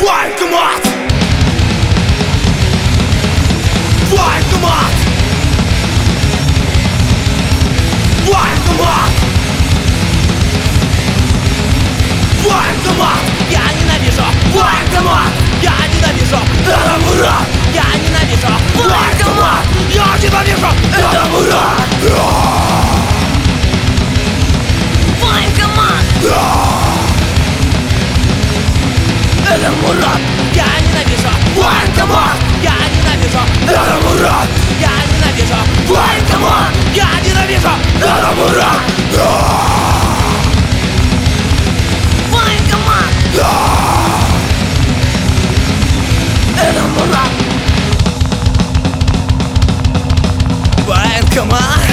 Военкомат! Военкомат! Военкомат! Военкомат! Я ненавижу! Военкомат! Я ненавижу! Это урод! Я ненавижу! Военкомат! Я ненавижу! Это урод! Военкомат! Это урод! Я ненавижу! Военкомат! Я ненавижу! Это урод! Я ненавижу! Военкомат! Я ненавижу! Это урод! Военкомат! Это урод! Военкомат!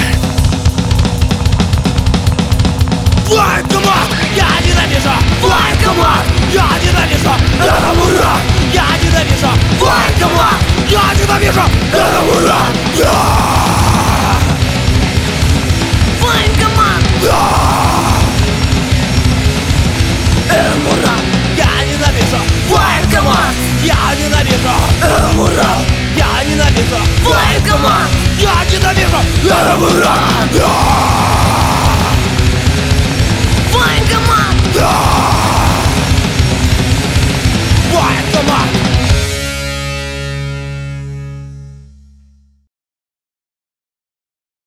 Военкомат! Я ненавижу! Военкомат! Я ненавижу! Это урод! Я ненавижу! Военкомат! Я ненавижу! Это урод! Военкомат! Это урод! Я ненавижу! Военкомат! Я ненавижу! Это урод! Я ненавижу! Военкомат! Я ненавижу! Это урод!